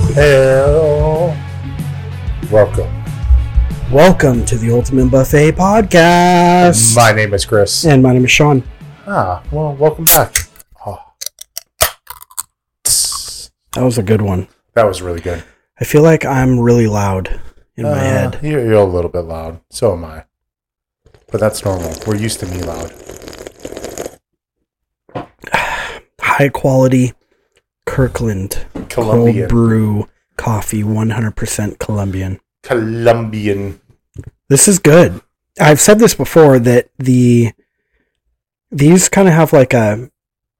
Hell, welcome to the Ultimate Buffet Podcast. My name is Chris. And my name is Sean. Well, welcome back. Oh. That was a good one. That was really good. I feel like I'm really loud in my head. You're a little bit loud. So am I. But that's normal. We're used to me loud. High quality Kirkland Colombian. cold brew coffee, 100% Colombian. This is good. I've said this before that these kind of have like a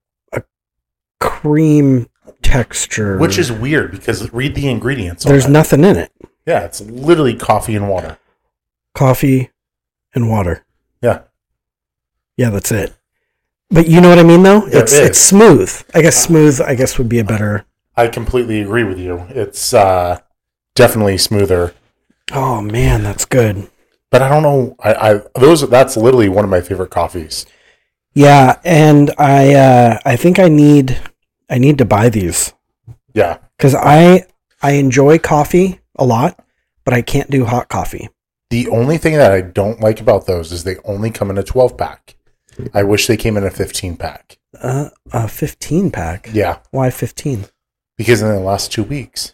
cream texture, Which is weird because read the ingredients. There's nothing in it. Yeah, it's literally coffee and water. Coffee and water. Yeah. Yeah, that's it. But you know what I mean, though? Yeah, it's smooth. I guess smooth, would be a better... I completely agree with you. It's definitely smoother. Oh, man, that's good. But I don't know. That's literally one of my favorite coffees. Yeah, and I think I need to buy these. Yeah. Because I enjoy coffee a lot, but I can't do hot coffee. The only thing that I don't like about those is they only come in a 12-pack. I wish they came in a 15-pack. A 15-pack? Yeah. Why 15? Because in the last 2 weeks.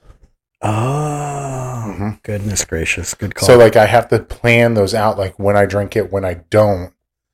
Oh, Goodness gracious. Good call. So, I have to plan those out, when I drink it, when I don't,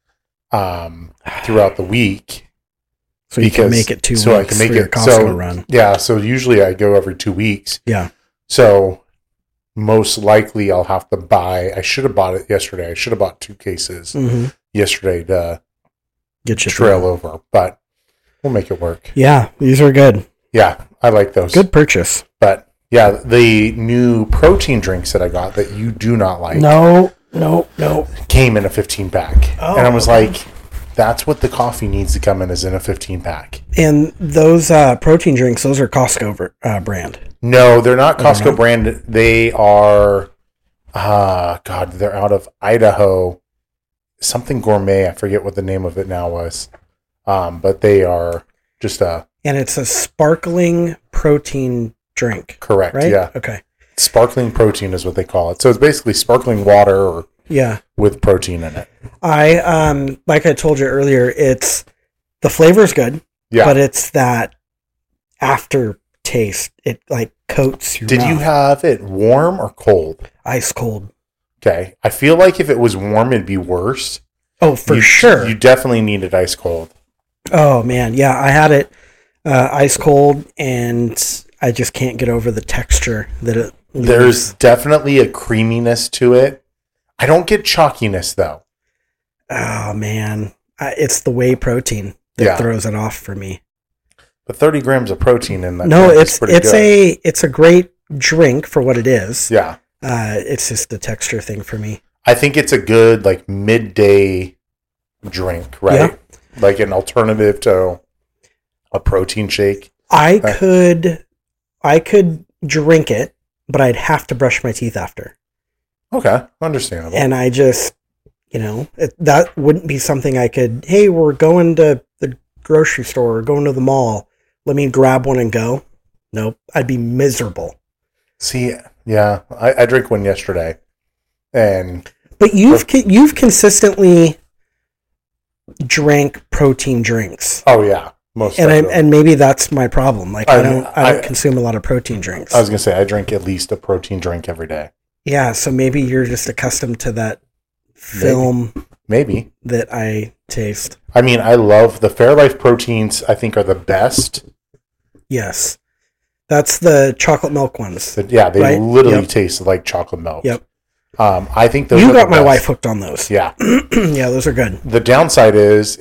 throughout the week. So you can make it 2 weeks I can make for your Costco run. Yeah, so usually I go every 2 weeks. Yeah. So, most likely I'll have to buy, I should have bought it yesterday. I should have bought 2 cases yesterday to get you trail over, but we'll make it work. Yeah, these are good. Yeah, I like those. Good purchase. But yeah, the new protein drinks that I got that you do not like. No. Came in a 15-pack. Oh. And I was like, that's what the coffee needs to come in, is in a 15-pack. And those protein drinks, those are Costco brand. No, they're not Costco brand. They are, they're out of Idaho. Something gourmet. I forget what the name of it now was. But they are just a... And it's a sparkling protein drink. Correct, right? Yeah. Okay. Sparkling protein is what they call it. So it's basically sparkling water with protein in it. Like I told you earlier, the flavor's good, but it's that aftertaste. It coats your mouth. You have it warm or cold? Ice cold. Okay. I feel like if it was warm, it'd be worse. Oh, for sure. You definitely need it ice cold. Oh, man. Yeah, I had it ice cold, and I just can't get over the texture that it leaves. There's definitely a creaminess to it. I don't get chalkiness, though. Oh, man. It's the whey protein that throws it off for me. But 30 grams of protein in that. No, it's a great drink for what it is. Yeah. It's just the texture thing for me. I think it's a good midday drink, right? Yeah. Like an alternative to a protein shake. I could drink it, but I'd have to brush my teeth after. Okay, understandable. And I just, that wouldn't be something I could, hey, we're going to the grocery store or going to the mall. Let me grab one and go. Nope, I'd be miserable. See, yeah, I drank one yesterday. But you've consistently drank protein drinks. Oh, yeah. And maybe that's my problem. I don't consume a lot of protein drinks. I was going to say, I drink at least a protein drink every day. Yeah, so maybe you're just accustomed to that film maybe that I taste. I mean, I love the Fairlife proteins, I think, are the best. Yes. That's the chocolate milk ones. They literally taste like chocolate milk. Yep. I think those you got my wife hooked on those. Yeah. Yeah, those are good. The downside is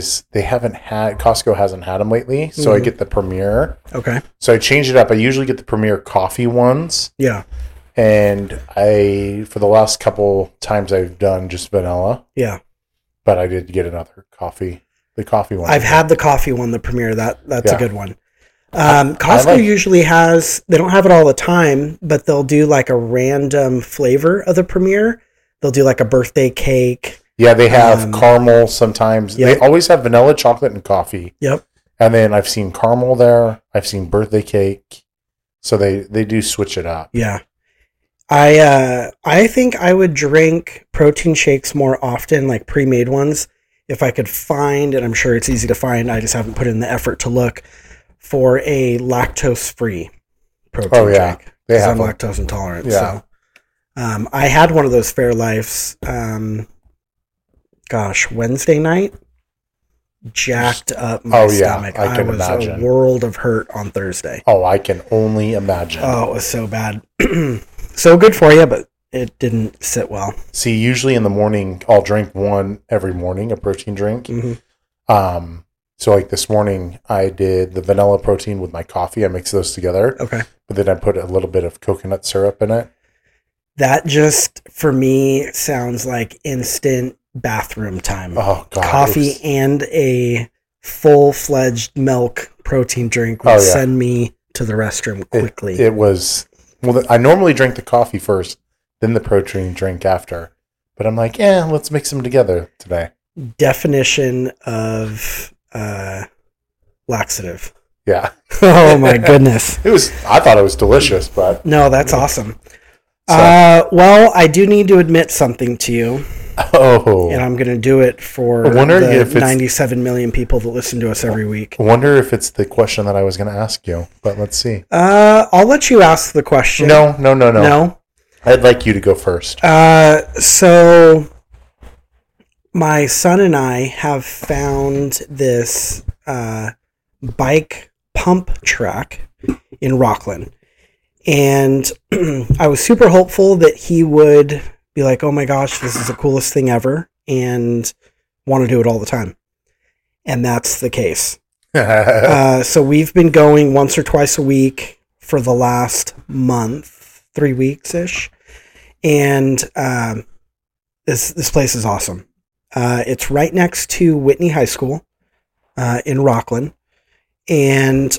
Costco hasn't had them lately, so I get the Premier. Okay. So I changed it up. I usually get the Premier coffee ones. Yeah. And for the last couple times I've done just vanilla. Yeah. But I did get another coffee. The coffee one. I've had the coffee one, the Premier. That's a good one. Costco usually has, they don't have it all the time, but they'll do a random flavor of the Premier. They'll do a birthday cake. Yeah, they have caramel sometimes. Yep. They always have vanilla, chocolate, and coffee. Yep. And then I've seen caramel there. I've seen birthday cake. So they do switch it up. Yeah. I think I would drink protein shakes more often, like pre-made ones, if I could find, and I'm sure it's easy to find, I just haven't put in the effort to look, for a lactose-free protein drink. They have I'm one. lactose intolerant. Yeah. So I had one of those Fairlifes, Wednesday night. Jacked up my stomach. I can imagine. A world of hurt on Thursday. Oh, I can only imagine. Oh, it was so bad. So good for you, but it didn't sit well. See, usually in the morning, I'll drink one every morning, a protein drink. Mm-hmm. So like this morning, I did the vanilla protein with my coffee. I mixed those together. Okay. But then I put a little bit of coconut syrup in it. That just, for me, sounds like instant bathroom time. Oh, God. Coffee and a full-fledged milk protein drink would send me to the restroom quickly. It was... Well, I normally drink the coffee first, then the protein drink after. But I'm like, let's mix them together today. Definition of laxative. Yeah. Oh, my goodness. I thought it was delicious, but... No, that's awesome. Well, I do need to admit something to you. Oh. And I'm going to do it for the 97 million people that listen to us every week. I wonder if it's the question that I was going to ask you, but let's see. I'll let you ask the question. No. No? I'd like you to go first. So my son and I have found this bike pump track in Rockland. And I was super hopeful that he would be like, oh my gosh, this is the coolest thing ever, and want to do it all the time. And that's the case. So we've been going once or twice a week for the last month, 3 weeks-ish. And this place is awesome. It's right next to Whitney High School in Rockland. And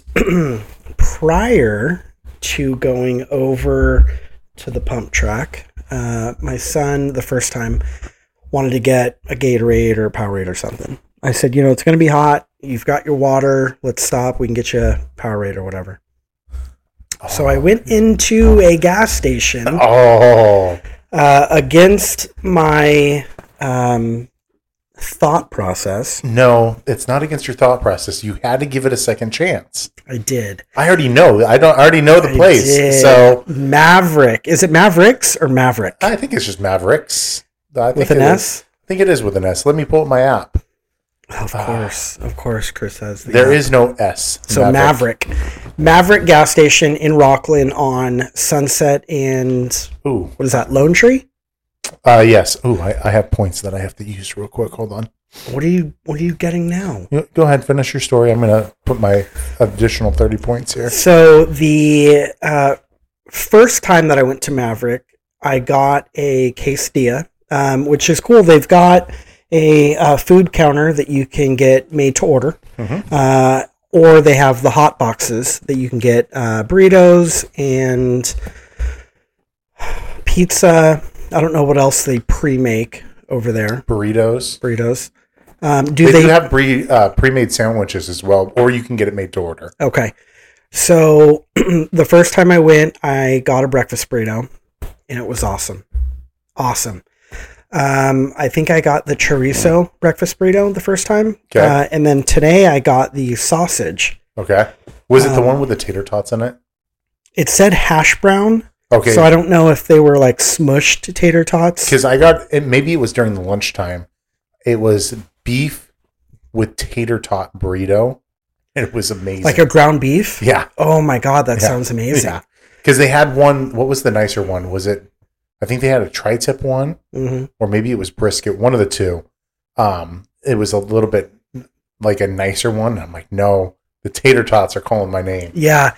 prior to going over to the pump track, my son, the first time, wanted to get a Gatorade or a Powerade or something. I said, it's going to be hot. You've got your water. Let's stop. We can get you a Powerade or whatever. So I went into a gas station against my thought process. No, it's not against your thought process. You had to give it a second chance. I did. I already know. I already know the place. Did. So Maverick. Is it Mavericks or Maverick? I think it's just Mavericks. With an S? I think it is with an S. Let me pull up my app. Of course, Chris has the There app. is no S. So Maverick gas station in Rockland on Sunset and what is that? Lone Tree? Yes. I have points that I have to use real quick. Hold on. What are you getting now? Go ahead, finish your story. I'm going to put my additional 30 points here. So the first time that I went to Maverick, I got a quesadilla, which is cool. They've got a food counter that you can get made to order. Mm-hmm. Or they have the hot boxes that you can get burritos and pizza. I don't know what else they pre-make over there. Burritos. Do they have pre-made sandwiches as well, or you can get it made to order. Okay. So the first time I went, I got a breakfast burrito, and it was awesome. Awesome. I think I got the chorizo breakfast burrito the first time. Okay. And then today I got the sausage. Okay. Was it the one with the tater tots in it? It said hash brown. Okay. So I don't know if they were like smushed tater tots. Because I got it, maybe it was during the lunchtime. It was beef with tater tot burrito. And it was amazing. Like a ground beef? Yeah. Oh my God, that sounds amazing. Yeah. Because they had one, what was the nicer one? Was it, I think they had a tri-tip one, mm-hmm. or maybe it was brisket, one of the two. It was a little bit like a nicer one. I'm like, no, the tater tots are calling my name. Yeah.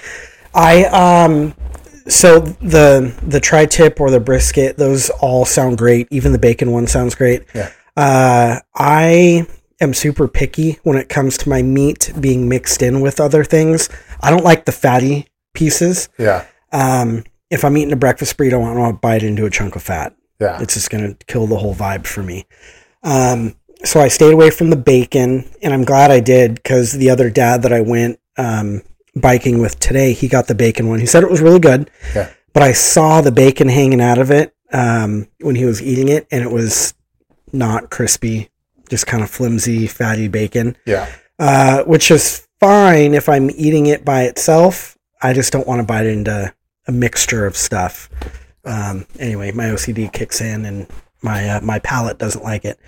So the tri-tip or the brisket, those all sound great. Even the bacon one sounds great. Yeah. I am super picky when it comes to my meat being mixed in with other things. I don't like the fatty pieces. Yeah. If I'm eating a breakfast burrito, I don't want to bite into a chunk of fat. Yeah. It's just going to kill the whole vibe for me. So I stayed away from the bacon, and I'm glad I did, because the other dad that I went biking with today, he got the bacon one. He said it was really good. Yeah. But I saw the bacon hanging out of it when he was eating it, and it was not crispy, just kind of flimsy, fatty bacon. Yeah. Which is fine if I'm eating it by itself. I just don't want to bite into a mixture of stuff. Anyway, my OCD kicks in, and my palate doesn't like it.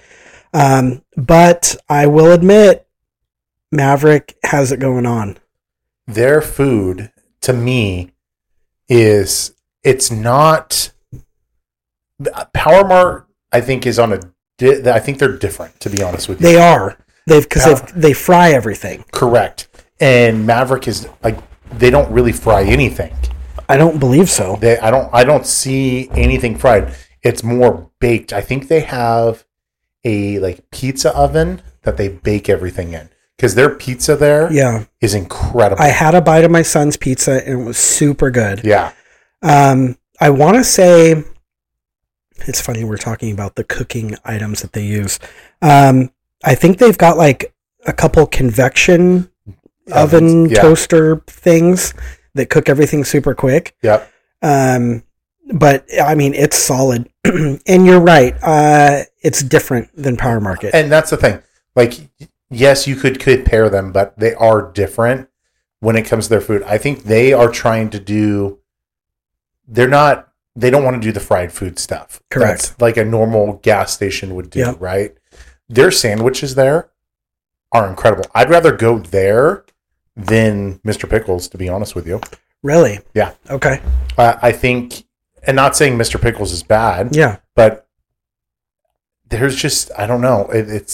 But I will admit, Maverick has it going on. Their food, to me, it's not... Power Mart, I think, is on a... I think they're different, to be honest with you. They are. They fry everything. Correct. And Maverick is like, they don't really fry anything. I don't believe so. I don't see anything fried. It's more baked. I think they have a like pizza oven that they bake everything in, because their pizza there is incredible. I had a bite of my son's pizza and it was super good. Yeah. I want to say, it's funny we're talking about the cooking items that they use. I think they've got like a couple convection oven toaster things that cook everything super quick. Yep. But I mean, it's solid. And you're right. It's different than Power Market. And that's the thing. Like, yes, you could pair them, but they are different when it comes to their food. I think they are trying to do, they don't want to do the fried food stuff. Correct. That's like a normal gas station would do, right? Their sandwiches there are incredible. I'd rather go there than Mr. Pickles, to be honest with you. Really? Yeah. Okay. I think, and not saying Mr. Pickles is bad. Yeah. But there's just, I don't know.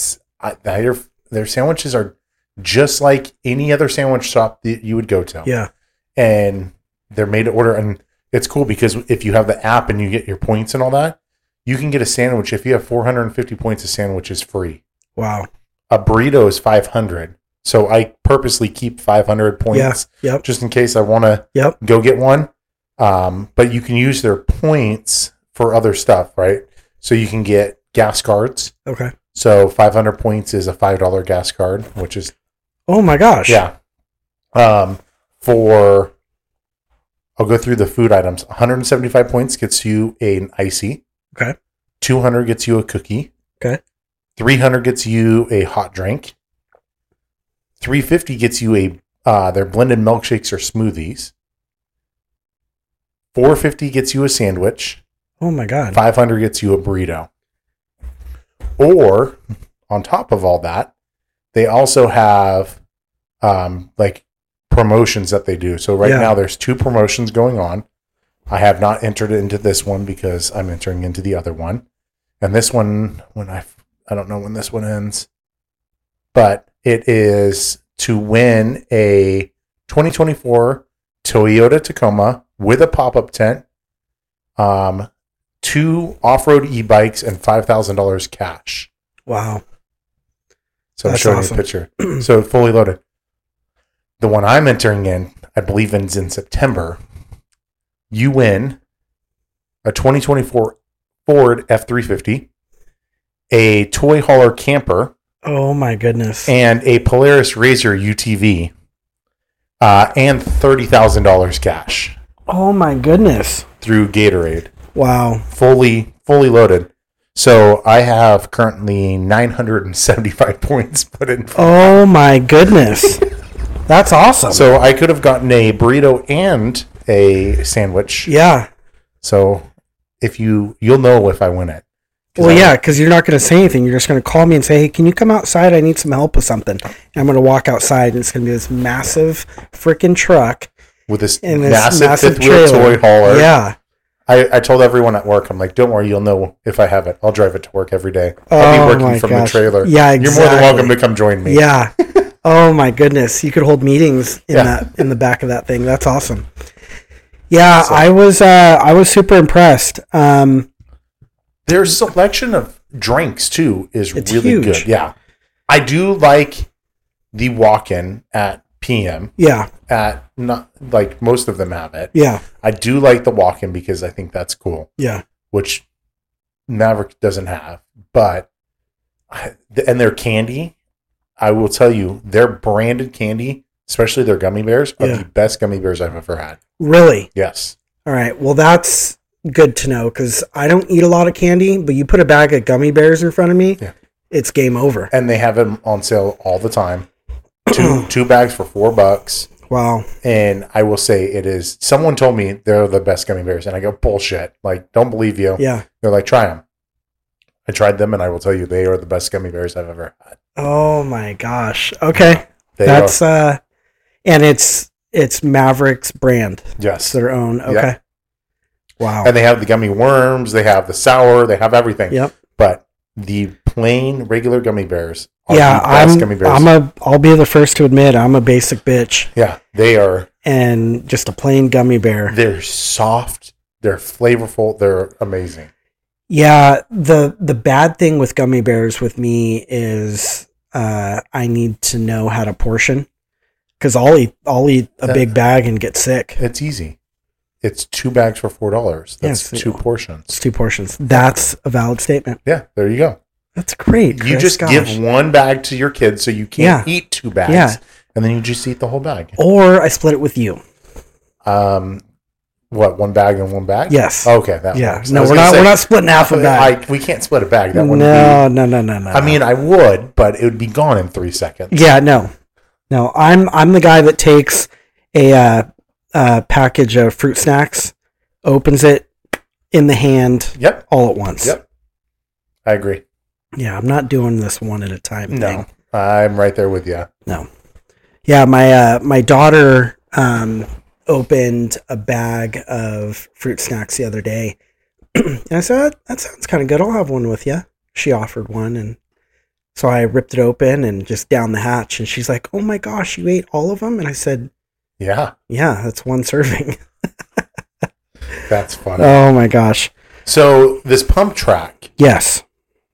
Their sandwiches are just like any other sandwich shop that you would go to. Yeah. And they're made to order. And it's cool because if you have the app and you get your points and all that, you can get a sandwich. If you have 450 points, a sandwich is free. Wow. A burrito is 500. So I purposely keep 500 points just in case I want to go get one. But you can use their points for other stuff, right? So you can get gas cards. Okay. So 500 points is a $5 gas card, which is... Oh my gosh. Yeah. I'll go through the food items. 175 points gets you an icy. Okay. 200 gets you a cookie. Okay. 300 gets you a hot drink. 350 gets you their blended milkshakes or smoothies. 450 gets you a sandwich. Oh my God. 500 gets you a burrito. Or on top of all that, they also have like promotions that they do. So now there's 2 promotions going on. I have not entered into this one because I'm entering into the other one. And this one, I don't know when this one ends, but it is to win a 2024 Toyota Tacoma with a pop-up tent, 2 off-road e-bikes, and $5,000 cash. Wow. So I'm showing you a picture. So fully loaded. The one I'm entering in, I believe ends in September. You win a 2024 Ford F-350, a toy hauler camper. Oh my goodness. And a Polaris RZR UTV. And $30,000 cash. Oh my goodness. Through Gatorade. Wow. Fully loaded. So I have currently 975 points put in. Oh my goodness. That's awesome. So I could have gotten a burrito and a sandwich. Yeah. So if you'll know if I win it. Well, yeah, because you're not going to say anything. You're just going to call me and say, hey, can you come outside? I need some help with something. And I'm going to walk outside, and it's going to be this massive freaking truck. With this massive fifth-wheel toy hauler. Yeah. I told everyone at work, I'm like, don't worry, you'll know if I have it. I'll drive it to work every day. I'll be working from the trailer. Yeah, exactly. You're more than welcome to come join me. Yeah. Oh, my goodness. You could hold meetings in the back of that thing. That's awesome. Yeah, so, I was super impressed. Their selection of drinks, too, is really huge. Good. Yeah. I do like the walk-in at PM. Yeah. At not like most of them have it. Yeah. I do like the walk-in because I think that's cool. Yeah. Which Maverick doesn't have. But, and their candy, I will tell you, their branded candy especially their gummy bears, are the best gummy bears I've ever had. Really? Yes. All right. Well, that's good to know because I don't eat a lot of candy, but you put a bag of gummy bears in front of me, it's game over. And they have them on sale all the time. Two bags for $4. Wow. And I will say it is, someone told me they're the best gummy bears. And I go, bullshit. Like, don't believe you. Yeah. They're like, try them. I tried them and I will tell you they are the best gummy bears I've ever had. Oh my gosh. Okay. That's, and it's Mavericks brand. Yes. It's their own. Okay. Yep. Wow. And they have the gummy worms, they have the sour, they have everything. Yep. But the plain regular gummy bears are the best gummy bears. I'll be the first to admit I'm a basic bitch. Yeah, they are. And just a plain gummy bear. They're soft, they're flavorful, they're amazing. Yeah, the bad thing with gummy bears with me is I need to know how to portion because I'll eat a big bag and get sick. It's easy. It's 2 bags for $4. That's 2 portions. It's 2 portions. That's a valid statement. Yeah, there you go. That's great, Chris. You just give 1 bag to your kids so you can't eat 2 bags. Yeah. And then you just eat the whole bag. Or I split it with you. What, 1 bag and 1 bag? Yes. Okay, that works. No, we're not splitting half a bag. We can't split a bag. That No. I mean, I would, but it would be gone in 3 seconds. Yeah, no. I'm the guy that takes a package of fruit snacks, opens it in the hand, all at once. Yep, I agree. Yeah, I'm not doing this one at a time thing. I'm right there with you. No. Yeah, my daughter opened a bag of fruit snacks the other day, and I said, "That sounds kind of good. I'll have one with you." She offered one, and so I ripped it open and just down the hatch, and she's like, "Oh my gosh, you ate all of them?" And I said, Yeah, that's 1 serving. That's funny. Oh my gosh. So this pump track. Yes.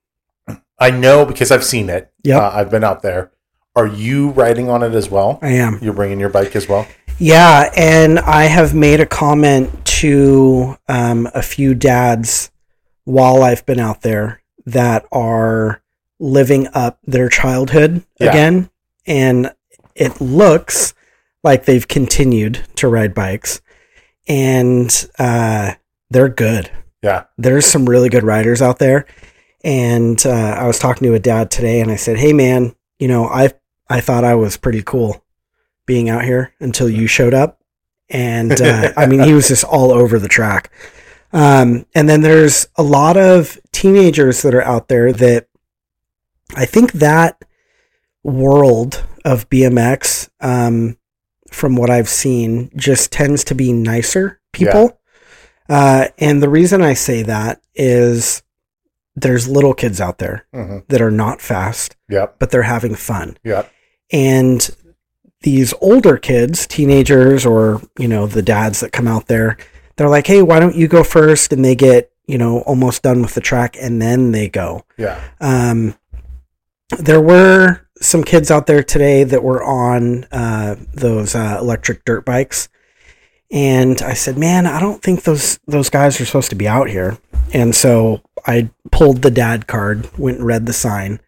I know because I've seen it. Yeah. I've been out there. Are you riding on it as well? I am. You're bringing your bike as well? Yeah, and I have made a comment to a few dads while I've been out there that are living up their childhood again. And it looks like they've continued to ride bikes, and they're good. Yeah. There's some really good riders out there. And I was talking to a dad today, and I said, "Hey man, I thought I was pretty cool being out here until you showed up." And I mean, he was just all over the track. And then there's a lot of teenagers that are out there that I think that world of BMX, from what I've seen, just tends to be nicer people. Yeah. And the reason I say that is there's little kids out there that are not fast, but they're having fun. Yep. And these older kids, teenagers, or, the dads that come out there, they're like, "Hey, why don't you go first?" And they get, almost done with the track and then they go. Yeah. There were some kids out there today that were on those electric dirt bikes. And I said, "Man, I don't think those guys are supposed to be out here." And so I pulled the dad card, went and read the sign.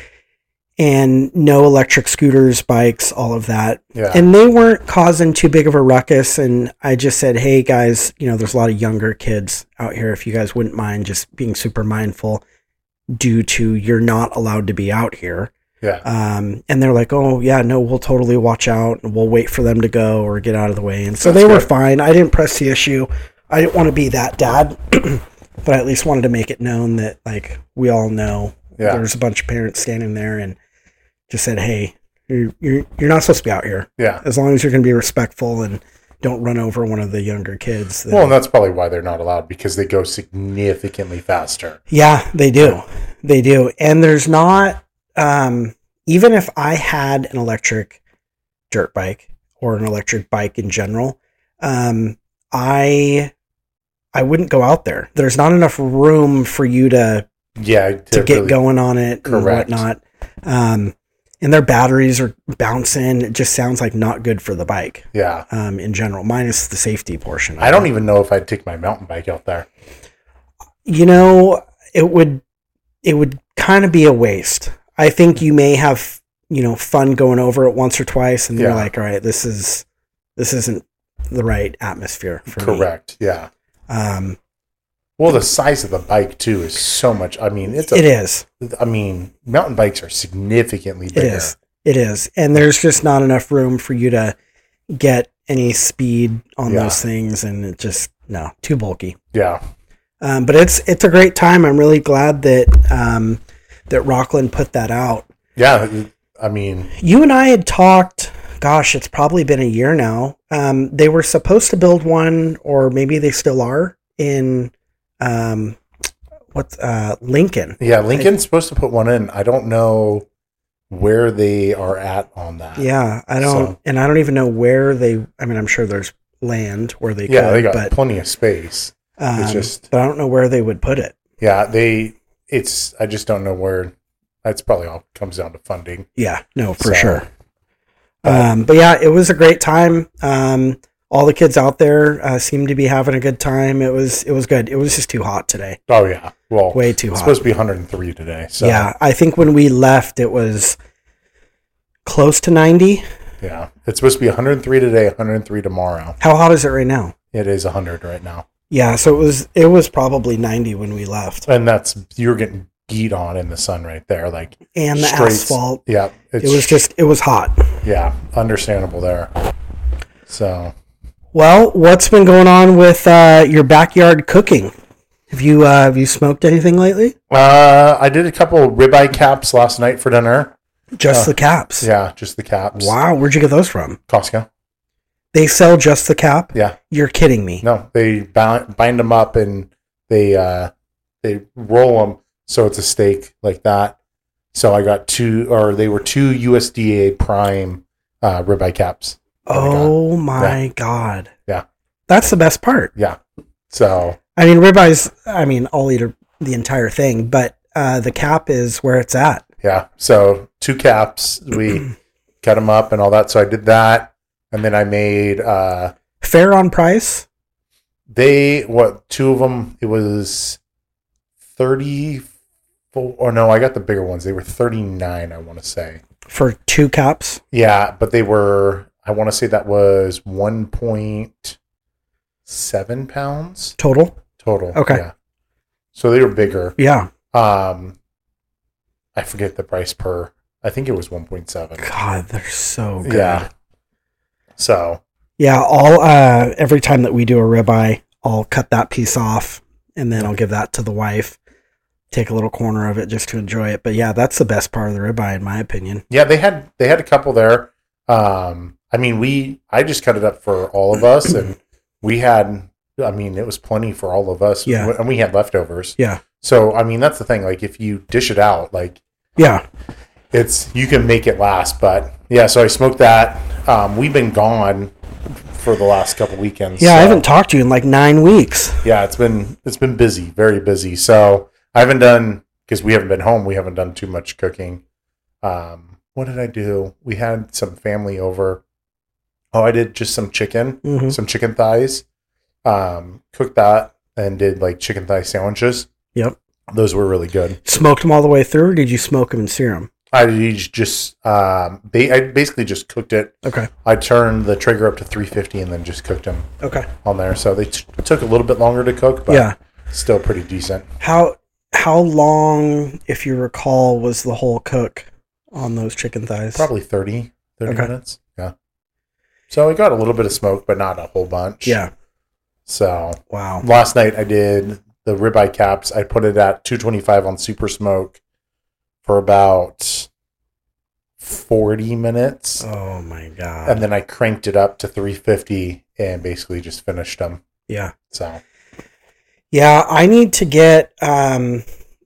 And no electric scooters, bikes, all of that. Yeah. And they weren't causing too big of a ruckus. And I just said, "Hey guys, there's a lot of younger kids out here. If you guys wouldn't mind just being super mindful due to you're not allowed to be out here." Yeah. And they're like, "Oh yeah, no, we'll totally watch out and we'll wait for them to go or get out of the way." And so they were fine. I didn't press the issue. I didn't want to be that dad, but I at least wanted to make it known that, like, we all know there's a bunch of parents standing there, and just said, "Hey, you're not supposed to be out here. Yeah. As long as you're going to be respectful and don't run over one of the younger kids." Well, and that's probably why they're not allowed, because they go significantly faster. Yeah, they do. They do. And there's not, even if I had an electric dirt bike or an electric bike in general, I wouldn't go out there. There's not enough room for you to get really going on it. Correct. And whatnot. And their batteries are bouncing. It just sounds like not good for the bike. Yeah. In general, minus the safety portion. I don't even know if I'd take my mountain bike out there. It would kind of be a waste. I think you may have fun going over it once or twice, and you're like, all right, this isn't the right atmosphere for me. Correct. Yeah. Well, the size of the bike too is so much. I mean, it is. I mean, mountain bikes are significantly bigger. It is, and there's just not enough room for you to get any speed on those things, and it just too bulky. Yeah. But it's a great time. I'm really glad that that Rockland put that out. Yeah, I mean, you and I had talked. Gosh, it's probably been a year now. They were supposed to build one, or maybe they still are in Lincoln. Yeah, Lincoln's supposed to put one in. I don't know where they are at on that. Yeah, I don't, and I don't even know where they. I mean, I'm sure there's land where they. Yeah, they got plenty of space. But I don't know where they would put it. Yeah, I just don't know where. That's probably all comes down to funding. Yeah, no, for sure. But yeah, it was a great time. All the kids out there seemed to be having a good time. It was good. It was just too hot today. Oh yeah, well, way too hot. It's supposed to be 103 today. So yeah, I think when we left, it was close to 90. Yeah, it's supposed to be 103 today, 103 tomorrow. How hot is it right now? It is 100 right now. Yeah, so it was probably 90 when we left. And you're getting beat on in the sun right there, like, and the asphalt. Yeah, it was hot. Yeah, understandable there. So, well, what's been going on with your backyard cooking? Have you smoked anything lately? I did a couple ribeye caps last night for dinner. Just the caps? Yeah, just the caps. Wow, where'd you get those from? Costco. They sell just the cap? Yeah. You're kidding me. No, they bind them up and they roll them so it's a steak like that. So I got they were two USDA Prime ribeye caps. Oh my God. Yeah. That's the best part. Yeah. So. I mean, ribeyes, I'll eat the entire thing, but the cap is where it's at. Yeah. So 2 caps, we cut them up and all that. So I did that. And then I made... fair on price? 2 of them, it was 34... Or no, I got the bigger ones. They were 39, I want to say. For 2 caps? Yeah, but they were... I want to say that was 1.7 pounds. Total? Okay. Yeah. So they were bigger. Yeah. I forget the price per... I think it was 1.7. God, they're so good. Yeah. So. Yeah, every time that we do a ribeye, I'll cut that piece off, and then I'll give that to the wife. Take a little corner of it just to enjoy it. But yeah, that's the best part of the ribeye, in my opinion. Yeah, they had a couple there. I just cut it up for all of us, and we had, it was plenty for all of us. Yeah. And we had leftovers. Yeah. So, that's the thing. Like, if you dish it out, like, yeah, you can make it last. But yeah, so I smoked that. We've been gone for the last couple weekends. Yeah, so I haven't talked to you in like 9 weeks. Yeah, it's been busy, very busy. So I haven't done, because we haven't been home, we haven't done too much cooking. What did I do? We had some family over. Oh, I did just some chicken, some chicken thighs. Cooked that and did like chicken thigh sandwiches. Yep. Those were really good. Smoked them all the way through, or did you smoke them and sear them? I just I basically just cooked it. Okay. I turned the trigger up to 350 and then just cooked them. Okay. On there, so they took a little bit longer to cook, but still pretty decent. How long, if you recall, was the whole cook on those chicken thighs? Probably 30 minutes. Yeah. So we got a little bit of smoke, but not a whole bunch. Yeah. So wow. Last night I did the ribeye caps. I put it at 225 on super smoke for about 40 minutes. Oh my God. And then I cranked it up to 350 and basically just finished them. Yeah. So. Yeah, I need to get the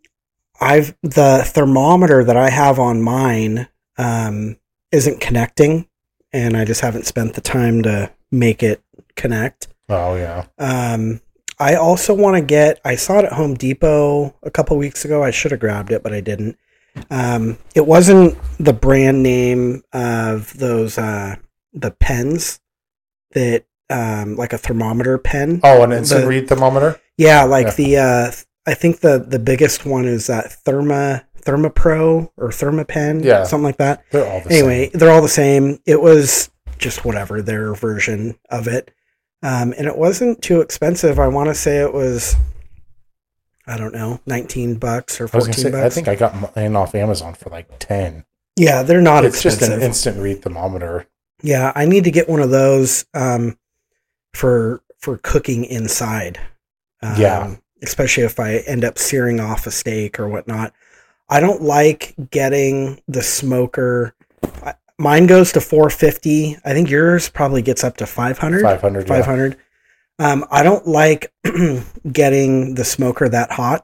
thermometer that I have on mine isn't connecting, and I just haven't spent the time to make it connect. Oh yeah. I also want to get, I saw it at Home Depot a couple weeks ago. I should have grabbed it, but I didn't. It wasn't the brand name of those, the pens that, like a thermometer pen. Oh, an instant read thermometer? Yeah, like I think the biggest one is that ThermaPro or ThermaPen, something like that. They're all the same. They're all the same. It was just whatever, their version of it. And it wasn't too expensive. I want to say it was, I don't know, $19 or $14. I think I got mine off Amazon for like 10. Yeah, they're not expensive. It's just an instant read thermometer. Yeah, I need to get one of those for cooking inside. Especially if I end up searing off a steak or whatnot. I don't like getting the smoker. Mine goes to 450. I think yours probably gets up to 500. 500. Yeah. I don't like getting the smoker that hot.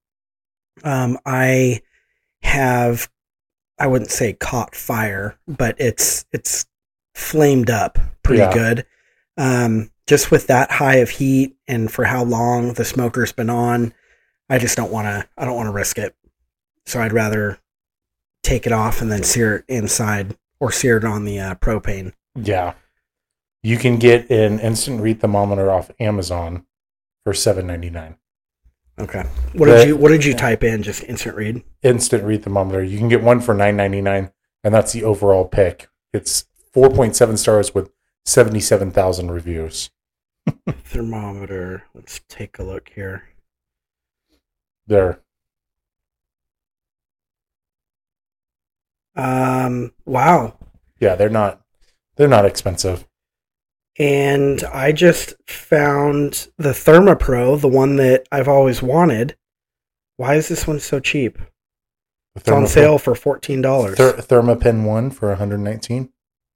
I wouldn't say caught fire, but it's flamed up pretty good. Just with that high of heat and for how long the smoker's been on, I don't want to risk it. So I'd rather take it off and then sear it inside or sear it on the propane. Yeah. You can get an instant read thermometer off Amazon for $7.99. Okay. What did you type in? Just instant read? Instant read thermometer. You can get one for $9.99, and that's the overall pick. It's 4.7 stars with 77,000 reviews. Thermometer. Let's take a look here. There. Wow. Yeah, they're not expensive. And I just found the ThermaPro, the one that I've always wanted. Why is this one so cheap? It's on sale for $14. ThermaPen 1 for $119.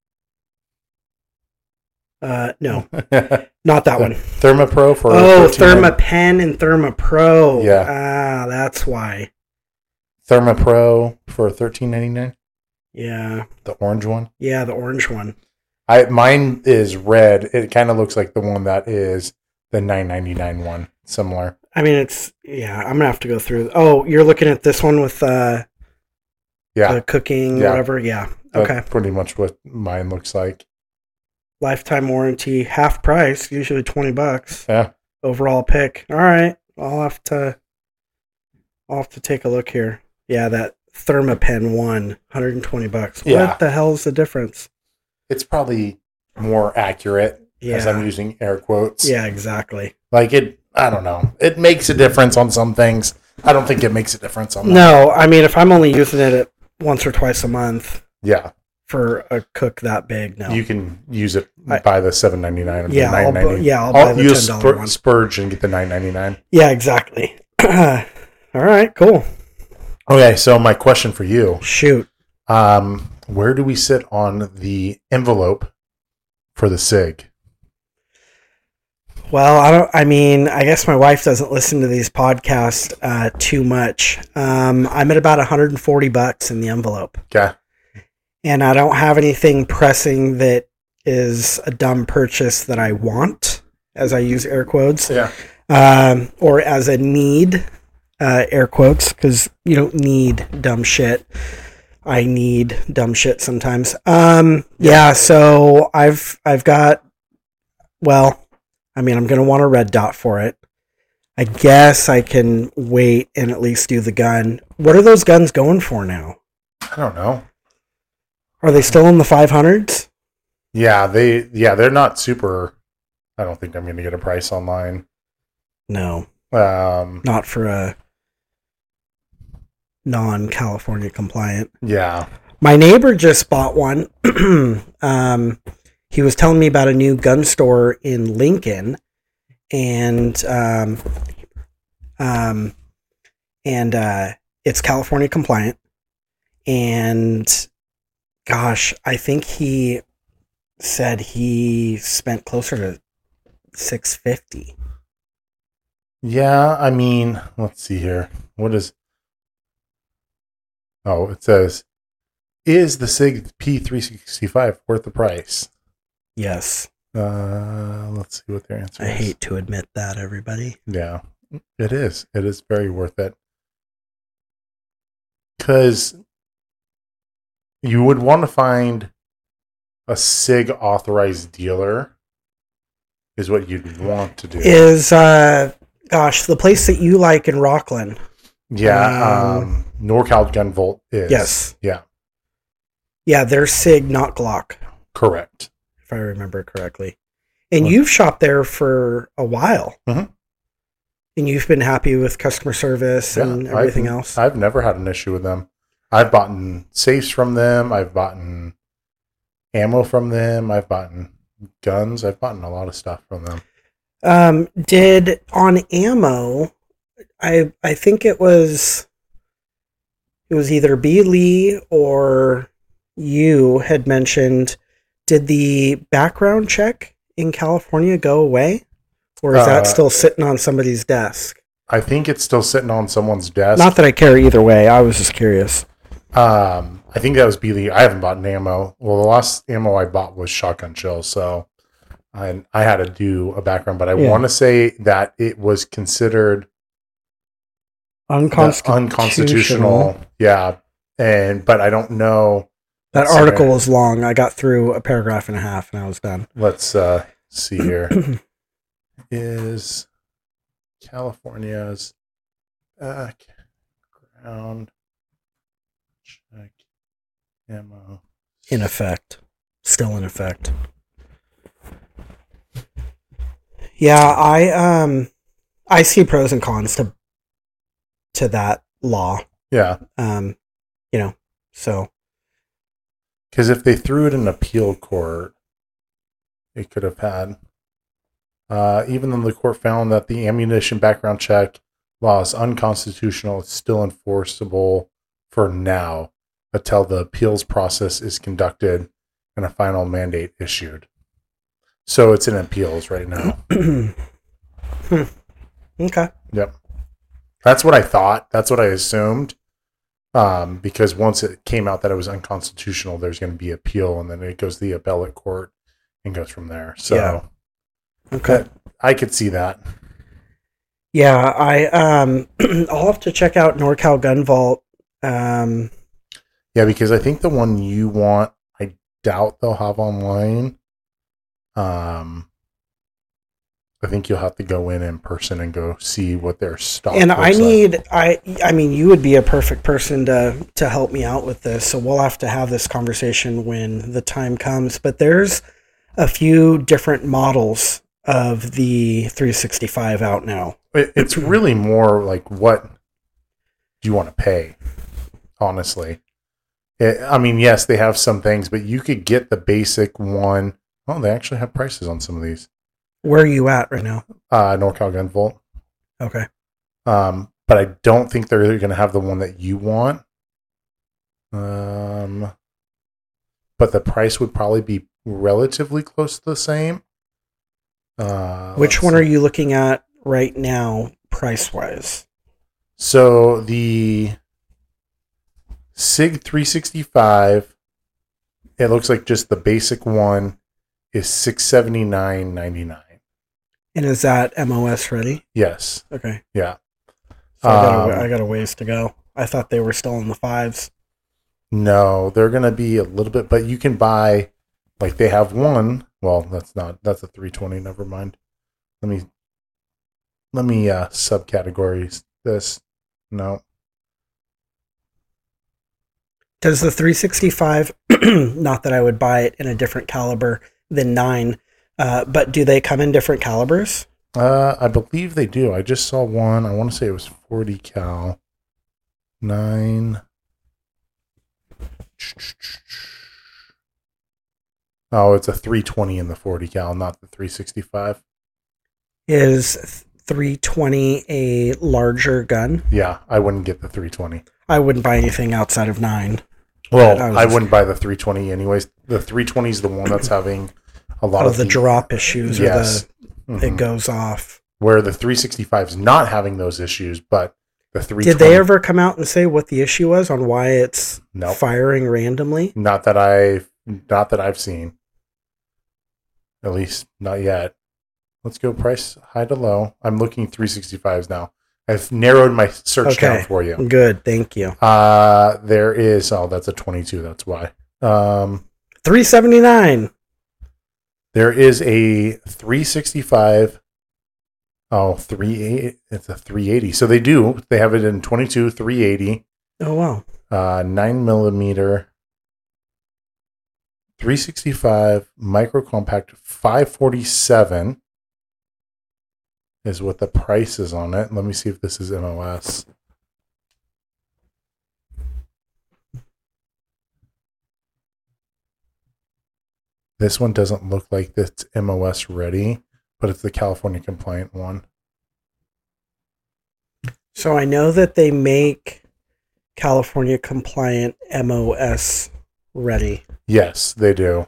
No, not that one. ThermaPro for ThermaPen and ThermaPro. Yeah, that's why. ThermaPro for $13.99. Yeah, the orange one. Yeah, the orange one. Mine is red. It kind of looks like the one that is the $9.99 one. Similar. I mean, I'm gonna have to go through. Oh, you're looking at this one with the cooking, whatever. Yeah. Okay. That's pretty much what mine looks like. Lifetime warranty, half price, usually $20. Yeah. Overall pick. All right. I'll have to take a look here. Yeah, that ThermaPen one, $120. Yeah. What the hell is the difference? It's probably more accurate, as I'm using air quotes. Yeah, exactly. Like I don't know. It makes a difference on some things. I don't think it makes a difference on that. No, I mean, if I'm only using it once or twice a month. Yeah. For a cook that big, no. You can use it by the $7.99 or the $9.99. I'll buy the $10 one. Spurge and get the $9.99. Yeah, exactly. All right, cool. Okay, so my question for you. Shoot. Where do we sit on the envelope for the SIG? Well, I guess my wife doesn't listen to these podcasts too much. I'm at about $140 in the envelope. Okay. And I don't have anything pressing that is a dumb purchase that I want, as I use air quotes. Yeah. Or as a need, air quotes, because you don't need dumb shit. I need dumb shit sometimes. Yeah, so I've got, I'm going to want a red dot for it. I guess I can wait and at least do the gun. What are those guns going for now? I don't know. Are they still in the 500s? Yeah, they're not super. I don't think I'm going to get a price online. No. Not for a non-California compliant. Yeah. My neighbor just bought one. He was telling me about a new gun store in Lincoln, and it's California compliant. And gosh, I think he said he spent closer to $650. Yeah, I mean, let's see here. It says, is the SIG P365 worth the price? Yes. Let's see what their answer is. I hate to admit that, everybody. Yeah, it is. It is very worth it. Because you would want to find a SIG authorized dealer is what you'd want to do. Is, the place that you like in Rockland. Yeah, NorCal Gunvolt is. Yes. Yeah. Yeah, they're SIG, not Glock. Correct. If I remember correctly. And you've shopped there for a while. Mm-hmm. And you've been happy with customer service and everything else? I've never had an issue with them. I've bought safes from them. I've bought ammo from them. I've bought guns. I've bought a lot of stuff from them. Did on ammo, I think it was either B. Lee or you had mentioned, did the background check in California go away? Or is that still sitting on somebody's desk? I think it's still sitting on someone's desk. Not that I care either way. I was just curious. I think that was B. Lee. I haven't bought an ammo. Well, the last ammo I bought was shotgun shells, so I had to do a background. But I want to say that it was considered unconstitutional. Yeah, but I don't know. That article was long. I got through a paragraph and a half, and I was done. Let's see here. Is California's background check ammo in effect? Still in effect. Yeah, I see pros and cons to that law. Yeah. So because if they threw it in appeal court, it could have had. Even though the court found that the ammunition background check law is unconstitutional, it's still enforceable for now until the appeals process is conducted and a final mandate issued. So it's in appeals right now. Okay. Yep. That's what I thought. That's what I assumed. Because once it came out that it was unconstitutional, there's going to be appeal, and then it goes to the appellate court and goes from there. So. Yeah. Okay, I could see that. Yeah, I'll have to check out NorCal Gunvolt. Yeah, because I think the one you want, I doubt they'll have online. I think you'll have to go in person and go see what their stock. And I mean, you would be a perfect person to help me out with this. So we'll have to have this conversation when the time comes. But there's a few different models of the 365 out now. It's really more like, what do you want to pay? Honestly, I mean, yes, they have some things, but you could get the basic one. Oh, they actually have prices on some of these. Where are you at right now? NorCal Gunvolt. Okay. But I don't think they're going to have the one that you want. But the price would probably be relatively close to the same. Which one are you looking at right now, price-wise? So the SIG 365, it looks like just the basic one is $679.99. And is that MOS ready? Yes. Okay. Yeah. So I got a ways to go. I thought they were still in the 5s. No, they're going to be a little bit, but you can buy, like they have one. Well, that's a 320. Never mind. Let me subcategories this. No. Does the 365, not that I would buy it in a different caliber than 9, but do they come in different calibers? I believe they do. I just saw one. I want to say it was 40 cal. 9. Oh, it's a 320 in the 40 cal, not the 365. Is 320 a larger gun? Yeah, I wouldn't get the 320. I wouldn't buy anything outside of 9. Well, I wouldn't buy the 320 anyways. The 320 is the one that's having a lot of the drop issues. Yes. Or it goes off. Where the 365 is not having those issues, but the 320... Did they ever come out and say what the issue was on why it's firing randomly? Not that I've seen. At least not yet. Let's go price high to low. I'm looking 365s now. I've narrowed my search down for you. Good, thank you. There is, that's a 22, that's why. 379. There is a 365 Oh, 380. It's a 380. So they do. They have it in 22, 380. Oh, wow. 9mm, 365, micro compact, 547 is what the price is on it. Let me see if this is MOS. This one doesn't look like it's MOS ready, but it's the California compliant one. So I know that they make California compliant MOS ready. Yes, they do.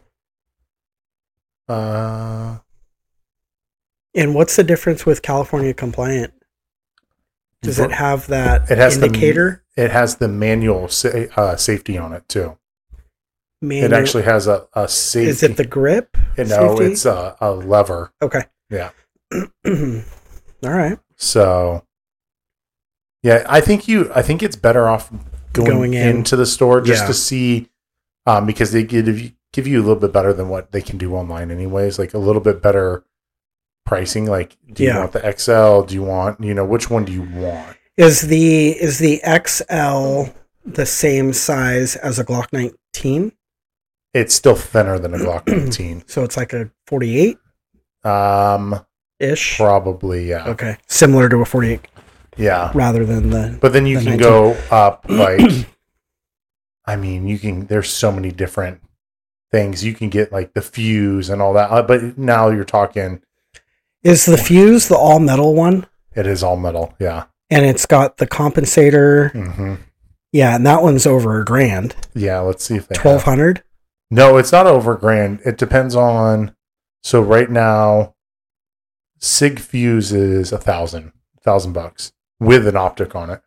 And what's the difference with California compliant? Does it have that indicator? It has the manual safety on it too. Manual. It actually has a safety. Is it the grip? No, it's a lever. Okay. Yeah. All right. So, yeah, I think it's better off going into the store just to see, because they give you a little bit better than what they can do online anyways, like a little bit better pricing. Like, do you want the XL? Do you want, which one do you want? Is the XL the same size as a Glock 19? It's still thinner than a Glock 19. So it's like a 48? Ish? Probably, yeah. Okay. Similar to a 48. Yeah. Rather than the... But then you can 19. go up, like... I mean, there's so many different things. You can get, like, the fuse and all that. But now you're talking... Is the fuse the all-metal one? It is all metal, yeah. And it's got the compensator. Mm-hmm. Yeah, and that one's over $1,000. Yeah, let's see if they $1,200? No, it's not over $1,000. It depends on... So right now, SIG fuse is $1,000 with an optic on it.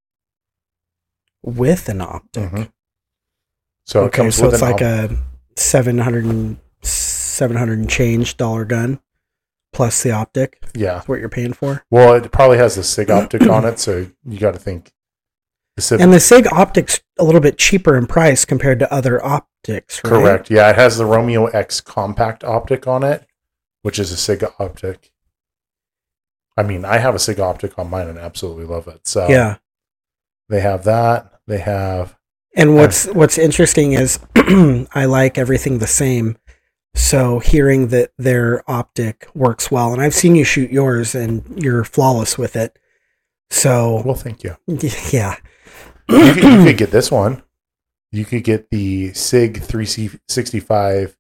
With an optic? Mm-hmm. So it comes with it's like a $700 and change dollar gun plus the optic. Yeah. That's what you're paying for. Well, it probably has the SIG optic on it, so you got to think. And the SIG optic's a little bit cheaper in price compared to other optics, right? Correct. Yeah, it has the Romeo X compact optic on it, which is a SIG optic. I mean, I have a SIG optic on mine and absolutely love it. So yeah, they have that. They have. And what's interesting is I like everything the same. So hearing that their optic works well, and I've seen you shoot yours and you're flawless with it. So well, thank you. Yeah. You could get this one. You could get the SIG 365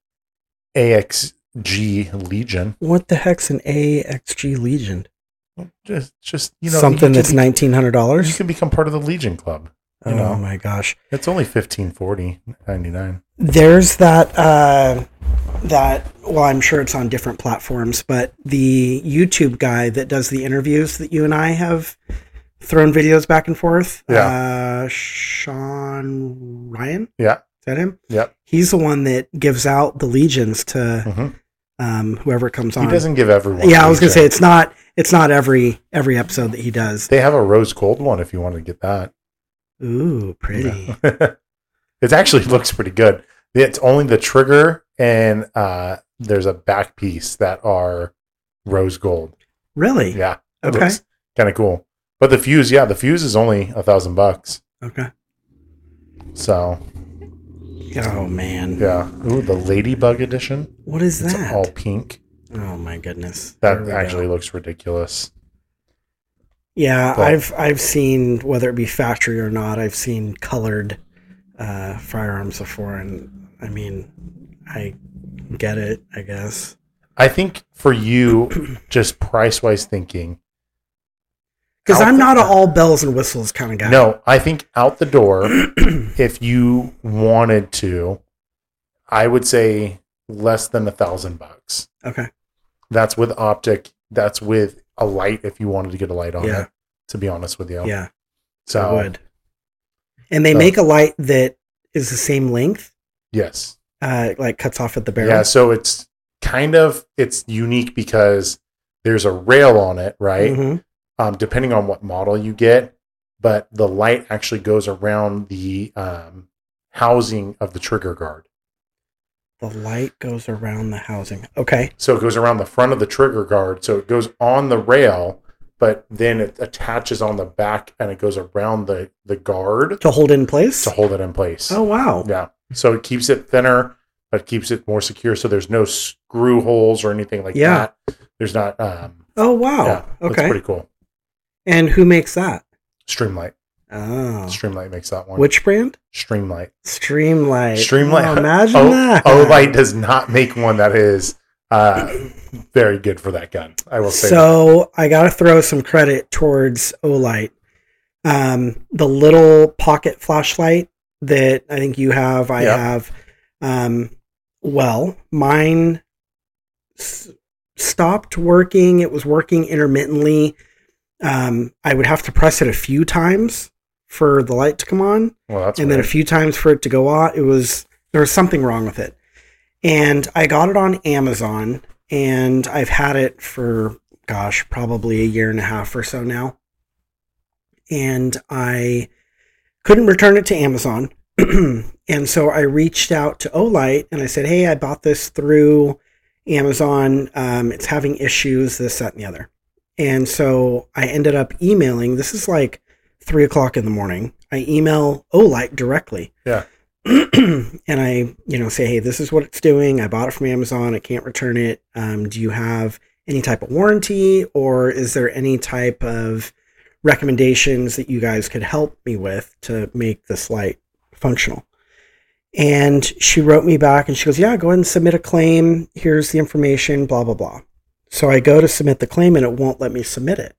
AXG Legion. What the heck's an AXG Legion? Just something that's $1,900. You can become part of the Legion Club. Oh my gosh! It's only $1,540.99. There's that. Well, I'm sure it's on different platforms, but the YouTube guy that does the interviews that you and I have thrown videos back and forth. Yeah. Sean Ryan. Yeah. Is that him? Yep. He's the one that gives out the Legions to whoever comes on. He doesn't give everyone. Yeah, I was gonna say it's not every episode that he does. They have a rose gold one if you want to get that. Ooh, pretty. Yeah. It actually looks pretty good. It's only the trigger and there's a back piece that are rose gold. Really? Yeah. Okay. Kind of cool. But the fuse is only $1,000. Okay. So. Oh man. Yeah. Ooh, the Ladybug edition. What is that? It's all pink. Oh my goodness. That actually looks ridiculous. Yeah, but I've seen, whether it be factory or not, I've seen colored firearms before, and I mean, I get it, I guess. I think for you, just price-wise thinking, because I'm not an all bells and whistles kind of guy. No, I think out the door, if you wanted to, I would say less than $1,000. Okay. That's with optic. That's with a light if you wanted to get a light on it, to be honest with you. Yeah. So I would. And they make a light that is the same length? Yes. Like cuts off at the barrel? Yeah, so it's unique because there's a rail on it, right? Mm-hmm. Depending on what model you get, but the light actually goes around the housing of the trigger guard. The light goes around the housing. Okay. So it goes around the front of the trigger guard. So it goes on the rail, but then it attaches on the back and it goes around the guard. To hold it in place? To hold it in place. Oh, wow. Yeah. So it keeps it thinner, but keeps it more secure. So there's no screw holes or anything like that. There's not. Oh, wow. Yeah, okay. That's pretty cool. And who makes that? Streamlight. Oh. Streamlight makes that one. Which brand? Streamlight. Streamlight. Oh, imagine that. Olight does not make one that is very good for that gun. I will say. So I got to throw some credit towards Olight. The little pocket flashlight that I think you have, I have. Mine stopped working. It was working intermittently. I would have to press it a few times for the light to come on, and then a few times for it to go off. There was something wrong with it, and I got it on Amazon, and I've had it for probably a year and a half or so now, and I couldn't return it to Amazon, and so I reached out to Olight and I said, "Hey, I bought this through Amazon. It's having issues, this, that, and the other." And so I ended up emailing. This is like 3:00 in the morning. I email Olight directly. Yeah. And I, say, hey, this is what it's doing. I bought it from Amazon. I can't return it. Do you have any type of warranty, or is there any type of recommendations that you guys could help me with to make this light functional? And she wrote me back and she goes, yeah, go ahead and submit a claim. Here's the information, blah, blah, blah. So I go to submit the claim and it won't let me submit it.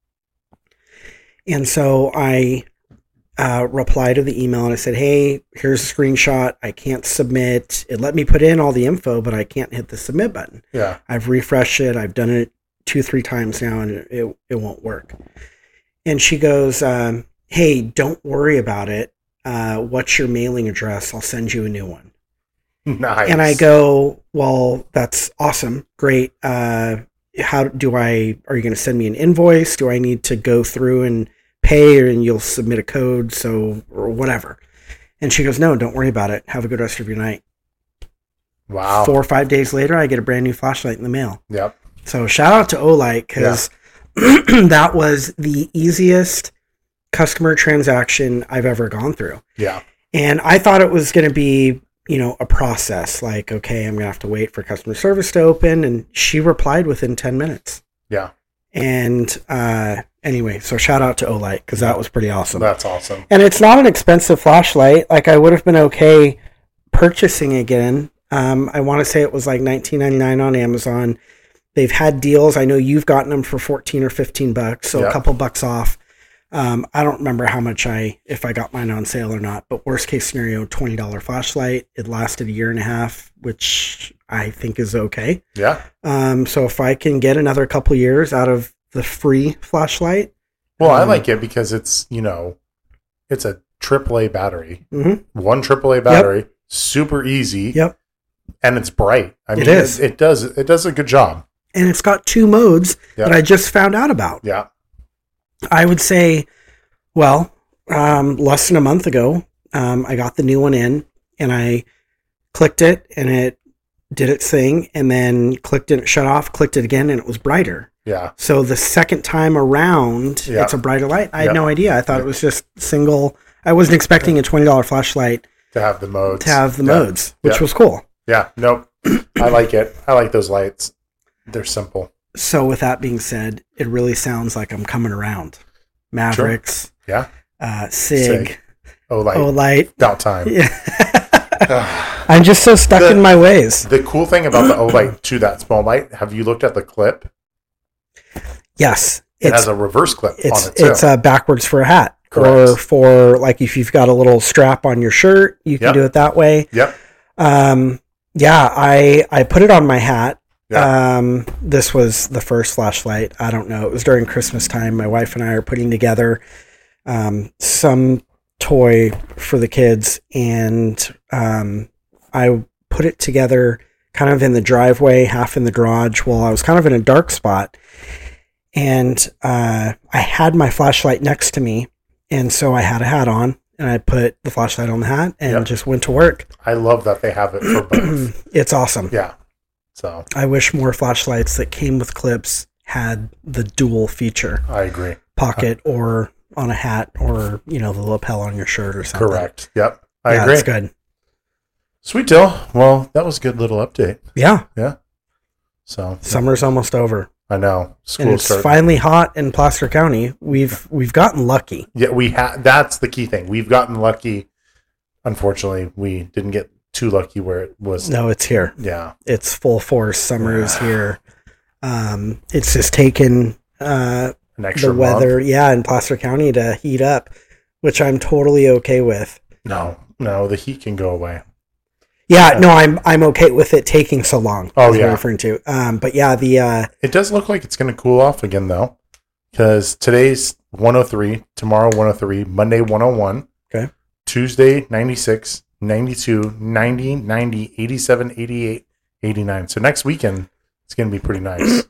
And so I replied to the email and I said, hey, here's a screenshot. I can't submit. It let me put in all the info, but I can't hit the submit button. Yeah. I've refreshed it. I've done it 2-3 times now and it won't work. And she goes, hey, don't worry about it. What's your mailing address? I'll send you a new one. Nice. And I go, well, that's awesome. Great. Are you going to send me an invoice? Do I need to go through and pay, and you'll submit a code? Or whatever. And she goes, no, don't worry about it. Have a good rest of your night. Wow. 4 or 5 days later, I get a brand new flashlight in the mail. Yep. So shout out to Olight, because that was the easiest customer transaction I've ever gone through. Yeah. And I thought it was going to be, a process, like, okay, I'm going to have to wait for customer service to open. And she replied within 10 minutes. Yeah. And anyway, so shout out to Olight, because that was pretty awesome. That's awesome. And it's not an expensive flashlight. Like, I would have been okay purchasing again. I want to say it was like $19.99 on Amazon. They've had deals. I know you've gotten them for $14 or $15, so a couple bucks off. I don't remember how much if I got mine on sale or not, but worst case scenario, $20 flashlight. It lasted a year and a half, which I think is okay. Yeah. So if I can get another couple years out of the free flashlight. Well, I like it because it's, it's a AAA battery. Mm-hmm. One AAA battery, super easy. Yep. And it's bright. I mean, it is. It does a good job. And it's got 2 modes that I just found out about. Yeah. I would say, less than a month ago, I got the new one in and I clicked it and it did its thing, and then clicked it, shut off, clicked it again, and it was brighter. Yeah. So the second time around, it's a brighter light. I had no idea. I thought it was just single. I wasn't expecting a $20 flashlight to have the modes. Modes, which was cool. Yeah. Nope. I like it. I like those lights. They're simple. So with that being said, it really sounds like I'm coming around. Mavericks. Sure. Yeah. Sig. Olight. About time. Yeah. I'm just so stuck in my ways. The cool thing about the Olight to that small light, have you looked at the clip? Yes. It has a reverse clip on it too. It's backwards for a hat. Correct. Or for, like, if you've got a little strap on your shirt, you can do it that way. Yep. I put it on my hat. Yeah. This was the first flashlight. I don't know. It was during Christmas time. My wife and I are putting together some toy for the kids, and I put it together kind of in the driveway, half in the garage. Well, I was kind of in a dark spot, and I had my flashlight next to me, and so I had a hat on, and I put the flashlight on the hat and just went to work. I love that they have it for both. It's awesome. Yeah. So I wish more flashlights that came with clips had the dual feature. I agree. Pocket or on a hat, or the lapel on your shirt or something. Correct. Yep. I agree. That's good. Sweet deal. Well, that was a good little update. Yeah. Yeah. So summer's almost over. I know. And it's finally hot in Placer County. We've gotten lucky. Yeah, that's the key thing. We've gotten lucky. Unfortunately, we didn't get too lucky where it was. No, it's here. Yeah. It's full force. Summer is here. It's just taken an extra the weather, month. In Placer County to heat up, which I'm totally okay with. No, the heat can go away. Yeah, no, I'm okay with it taking so long. Oh, yeah. I'm referring to. But yeah, it does look like it's going to cool off again though, because today's 103, tomorrow 103, Monday 101, okay, Tuesday 96, 92, 90, 90, 87, 88, 89. So next weekend it's going to be pretty nice.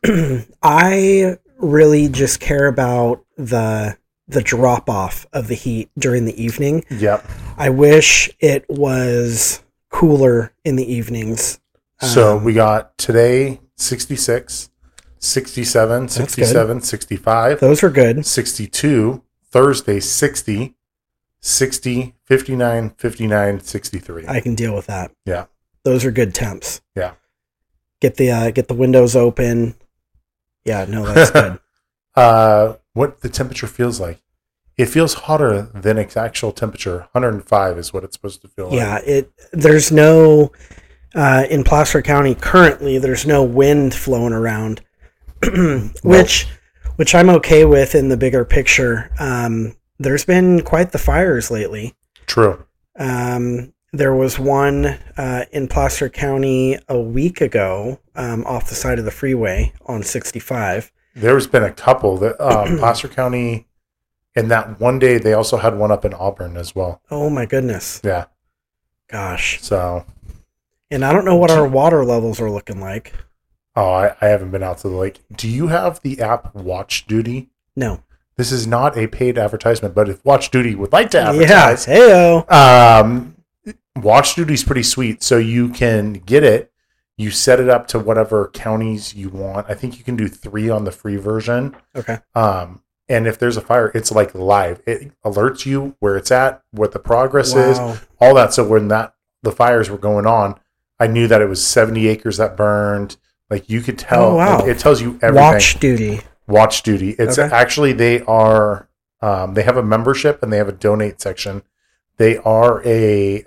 I really just care about the drop off of the heat during the evening. Yep. I wish it was cooler in the evenings. So we got today 66, 67, 67, 65. Those are good. 62, Thursday 60, 60, 59, 59, 63. I can deal with that. Yeah. Those are good temps. Yeah. Get the windows open. Yeah, no, that's good. What the temperature feels like. It feels hotter than its actual temperature. 105 is what it's supposed to feel like. Yeah, there's no in Placer County currently. There's no wind flowing around, which I'm okay with in the bigger picture. There's been quite the fires lately. True. There was one in Placer County a week ago off the side of the freeway on 65. There's been a couple that Placer County. And that one day, they also had one up in Auburn as well. Oh, my goodness. Yeah. Gosh. So. And I don't know what our water levels are looking like. Oh, I haven't been out to the lake. Do you have the app Watch Duty? No. This is not a paid advertisement, but if Watch Duty would like to advertise. Yeah. Heyo. Watch Duty is pretty sweet. So you can get it. You set it up to whatever counties you want. I think you can do 3 on the free version. Okay. And if there's a fire, it's like live. It alerts you where it's at, what the progress is, all that. So when the fires were going on, I knew that it was 70 acres that burned. Like you could tell. Oh, wow. It tells you everything. Watch Duty. It's actually, they are, they have a membership and they have a donate section. They are a,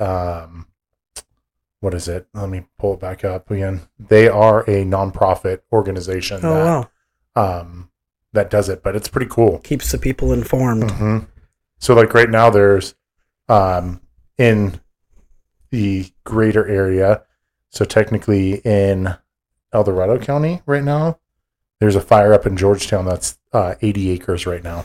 what is it? Let me pull it back up again. They are a nonprofit organization. That does it, but it's pretty cool. Keeps the people informed. Mm-hmm. So like right now there's in the greater area, so technically in El Dorado County right now, there's a fire up in Georgetown that's 80 acres right now.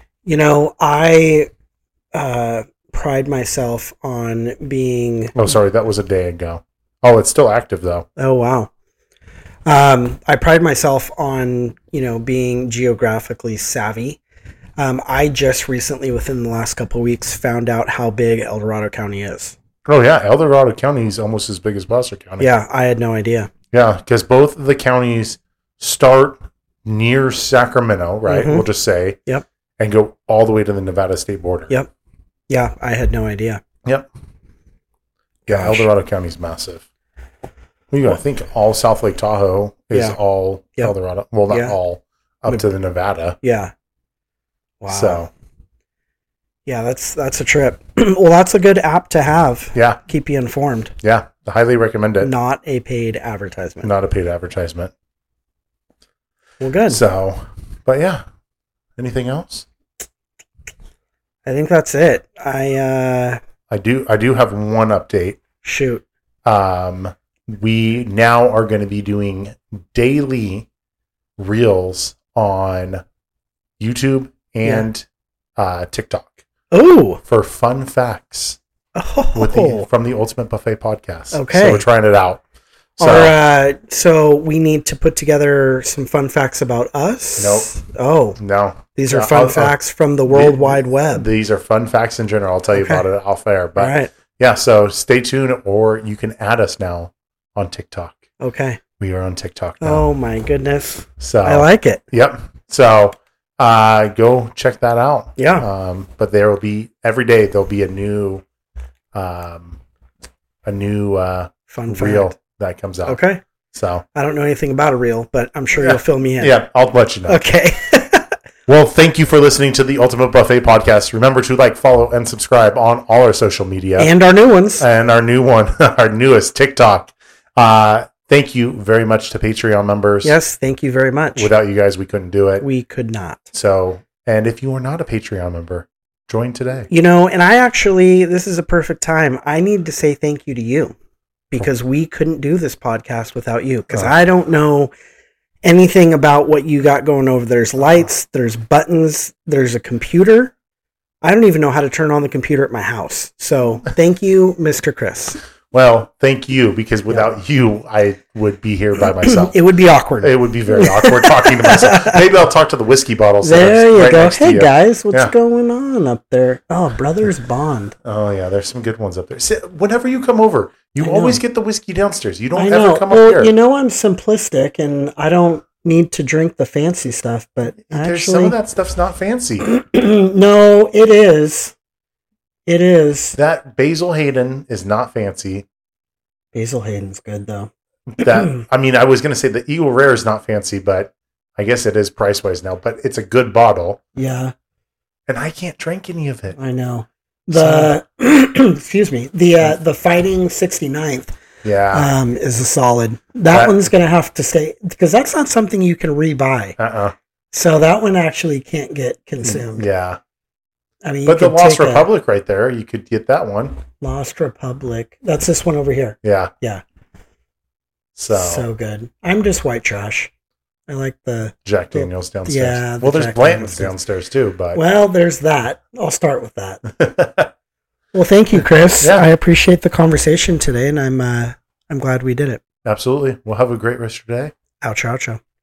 I pride myself on being... Oh, sorry, that was a day ago. Oh, it's still active though. Oh, wow. I pride myself on, being geographically savvy. I just recently, within the last couple of weeks, found out how big El Dorado County is. Oh, yeah. El Dorado County is almost as big as Placer County. Yeah, I had no idea. Yeah, because both of the counties start near Sacramento, right? Mm-hmm. We'll just say. Yep. And go all the way to the Nevada state border. Yep. Yeah, I had no idea. Yep. Yeah, El Dorado County is massive. I think all South Lake Tahoe is all El Dorado. Well, not all, up to the Nevada. Yeah. Wow. So. Yeah, that's a trip. Well, that's a good app to have. Yeah. Keep you informed. Yeah, I highly recommend it. Not a paid advertisement. Not a paid advertisement. Well, good. So, but yeah. Anything else? I think that's it. I do have one update. Shoot. We now are going to be doing daily reels on YouTube and TikTok. Oh, for fun facts from the Ultimate Buffet podcast. Okay, so we're trying it out. So we need to put together some fun facts about us? Nope. Oh. No. These are fun facts from the World Wide Web. These are fun facts in general. I'll tell you about it off air. But right. Yeah, so stay tuned, or you can add us now on TikTok. Okay. We are on TikTok now. Oh, my goodness. So I like it. Yep. So go check that out. Yeah. But there will be, every day, there'll be a new fun reel fact that comes out. Okay. So I don't know anything about a reel, but I'm sure you'll fill me in. Yeah, I'll let you know. Okay. Well, thank you for listening to the Ultimate Buffet Podcast. Remember to like, follow, and subscribe on all our social media. And our new ones. And our new one, our newest, TikTok. Thank you very much to Patreon members. Yes, thank you very much. Without you guys, we couldn't do it. We could not. So, and if you are not a Patreon member, join today. And I actually, this is a perfect time. I need to say thank you to you because we couldn't do this podcast without you because I don't know anything about what you got going over. There's lights, there's buttons, there's a computer. I don't even know how to turn on the computer at my house. So thank you, Mr. Chris. Well, thank you, because without you, I would be here by myself. It would be awkward. It would be very awkward talking to myself. Maybe I'll talk to the whiskey bottles. There you go. Hey, guys, what's going on up there? Oh, Brothers Bond. Oh, yeah, there's some good ones up there. Whenever you come over, you always get the whiskey downstairs. You don't ever come up here. I'm simplistic, and I don't need to drink the fancy stuff, but there's some of that stuff's not fancy. No, it is. It is. That Basil Hayden is not fancy. Basil Hayden's good, though. I was going to say the Eagle Rare is not fancy, but I guess it is price-wise now. But it's a good bottle. Yeah. And I can't drink any of it. I know. Excuse me. The Fighting 69th. Yeah. Is a solid. That one's going to have to stay, because that's not something you can rebuy. So that one actually can't get consumed. Yeah. But the Lost Republic right there, you could get that one. Lost Republic. That's this one over here. Yeah. Yeah. So good. I'm just white trash. I like the Jack Daniels downstairs. Yeah. Well, there's Blanton's downstairs too, but well, there's that. I'll start with that. Well, thank you, Chris. Yeah. I appreciate the conversation today, and I'm glad we did it. Absolutely. We'll have a great rest of your day. Outro.